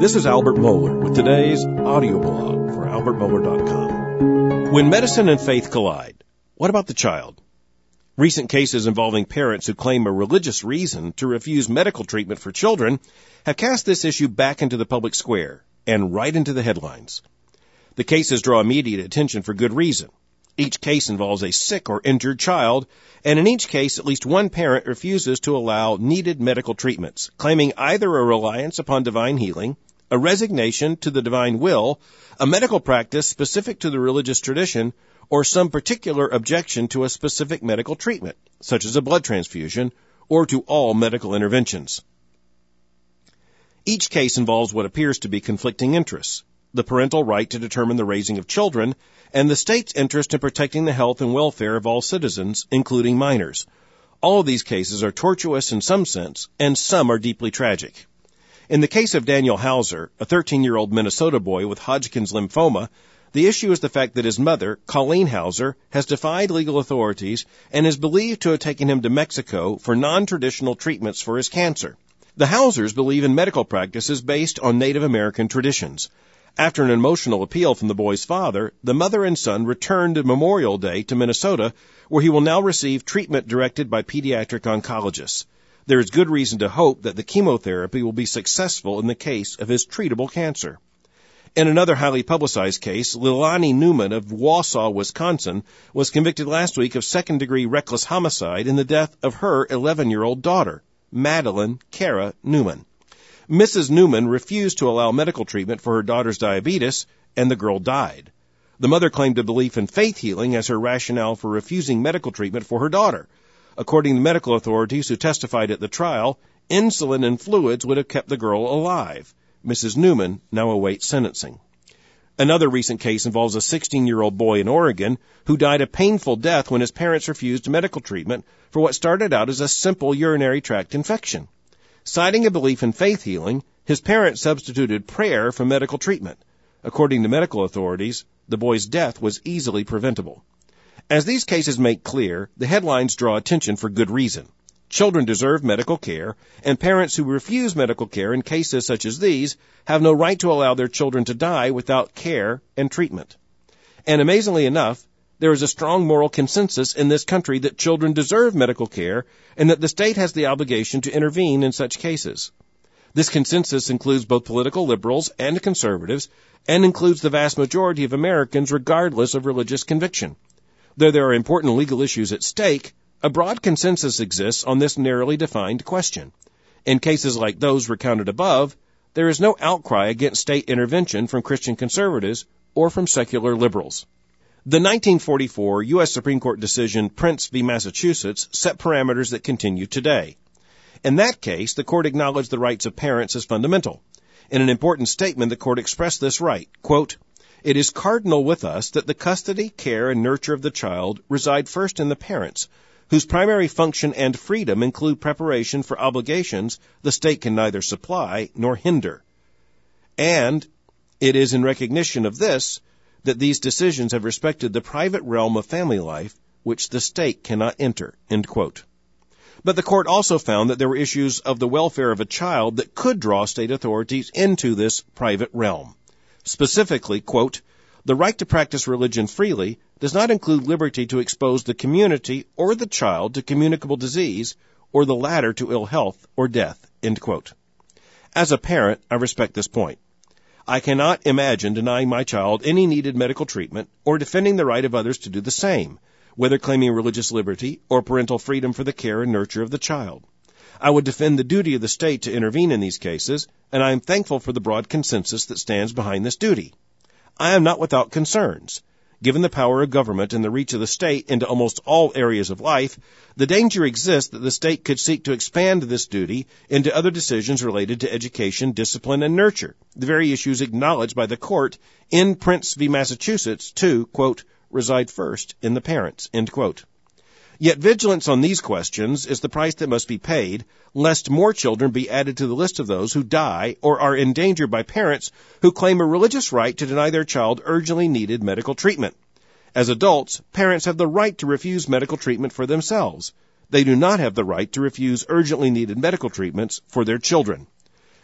This is Albert Mohler with today's audio blog for albertmohler.com. When medicine and faith collide, what about the child? Recent cases involving parents who claim a religious reason to refuse medical treatment for children have cast this issue back into the public square and right into the headlines. The cases draw immediate attention for good reason. Each case involves a sick or injured child, and in each case, at least one parent refuses to allow needed medical treatments, claiming either a reliance upon divine healing, a resignation to the divine will, a medical practice specific to the religious tradition, or some particular objection to a specific medical treatment, such as a blood transfusion, or to all medical interventions. Each case involves what appears to be conflicting interests: the parental right to determine the raising of children, and the state's interest in protecting the health and welfare of all citizens, including minors. All of these cases are tortuous in some sense, and some are deeply tragic. In the case of Daniel Hauser, a 13-year-old Minnesota boy with Hodgkin's lymphoma, the issue is the fact that his mother, Colleen Hauser, has defied legal authorities and is believed to have taken him to Mexico for non-traditional treatments for his cancer. The Hausers believe in medical practices based on Native American traditions. After an emotional appeal from the boy's father, the mother and son returned Memorial Day to Minnesota, where he will now receive treatment directed by pediatric oncologists. There is good reason to hope that the chemotherapy will be successful in the case of his treatable cancer. In another highly publicized case, Lilani Newman of Wausau, Wisconsin, was convicted last week of second-degree reckless homicide in the death of her 11-year-old daughter, Madeline Kara Newman. Mrs. Newman refused to allow medical treatment for her daughter's diabetes, and the girl died. The mother claimed a belief in faith healing as her rationale for refusing medical treatment for her daughter. According to medical authorities who testified at the trial, insulin and fluids would have kept the girl alive. Mrs. Newman now awaits sentencing. Another recent case involves a 16-year-old boy in Oregon who died a painful death when his parents refused medical treatment for what started out as a simple urinary tract infection. Citing a belief in faith healing, his parents substituted prayer for medical treatment. According to medical authorities, the boy's death was easily preventable. As these cases make clear, the headlines draw attention for good reason. Children deserve medical care, and parents who refuse medical care in cases such as these have no right to allow their children to die without care and treatment. And amazingly enough, there is a strong moral consensus in this country that children deserve medical care and that the state has the obligation to intervene in such cases. This consensus includes both political liberals and conservatives and includes the vast majority of Americans regardless of religious conviction. Though there are important legal issues at stake, a broad consensus exists on this narrowly defined question. In cases like those recounted above, there is no outcry against state intervention from Christian conservatives or from secular liberals. The 1944 U.S. Supreme Court decision Prince v. Massachusetts set parameters that continue today. In that case, the court acknowledged the rights of parents as fundamental. In an important statement, the court expressed this right, quote, "It is cardinal with us that the custody, care, and nurture of the child reside first in the parents, whose primary function and freedom include preparation for obligations the state can neither supply nor hinder. And it is in recognition of this that these decisions have respected the private realm of family life, which the state cannot enter." End quote. But the court also found that there were issues of the welfare of a child that could draw state authorities into this private realm. Specifically, quote, "The right to practice religion freely does not include liberty to expose the community or the child to communicable disease, or the latter to ill health or death." End quote. As a parent, I respect this point. I cannot imagine denying my child any needed medical treatment or defending the right of others to do the same, whether claiming religious liberty or parental freedom for the care and nurture of the child. I would defend the duty of the state to intervene in these cases, and I am thankful for the broad consensus that stands behind this duty. I am not without concerns. Given the power of government and the reach of the state into almost all areas of life, the danger exists that the state could seek to expand this duty into other decisions related to education, discipline, and nurture, the very issues acknowledged by the court in Prince v. Massachusetts to, quote, "reside first in the parents," end quote. Yet vigilance on these questions is the price that must be paid, lest more children be added to the list of those who die or are endangered by parents who claim a religious right to deny their child urgently needed medical treatment. As adults, parents have the right to refuse medical treatment for themselves. They do not have the right to refuse urgently needed medical treatments for their children.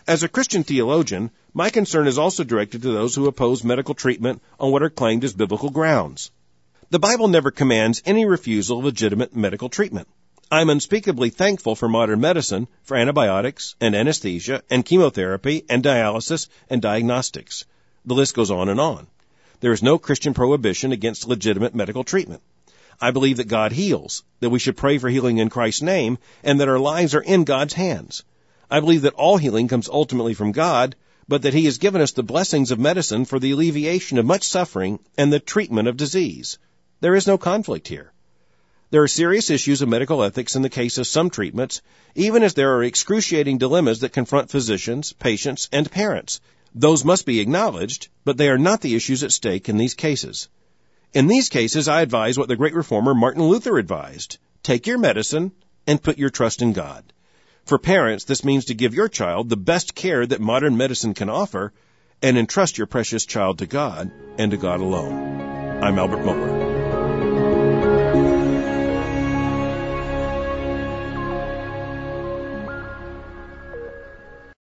As a Christian theologian, my concern is also directed to those who oppose medical treatment on what are claimed as biblical grounds. The Bible never commands any refusal of legitimate medical treatment. I'm unspeakably thankful for modern medicine, for antibiotics and anesthesia and chemotherapy and dialysis and diagnostics. The list goes on and on. There is no Christian prohibition against legitimate medical treatment. I believe that God heals, that we should pray for healing in Christ's name, and that our lives are in God's hands. I believe that all healing comes ultimately from God, but that He has given us the blessings of medicine for the alleviation of much suffering and the treatment of disease. There is no conflict here. There are serious issues of medical ethics in the case of some treatments, even as there are excruciating dilemmas that confront physicians, patients, and parents. Those must be acknowledged, but they are not the issues at stake in these cases. In these cases, I advise what the great reformer Martin Luther advised. Take your medicine and put your trust in God. For parents, this means to give your child the best care that modern medicine can offer and entrust your precious child to God and to God alone. I'm Albert Mohler.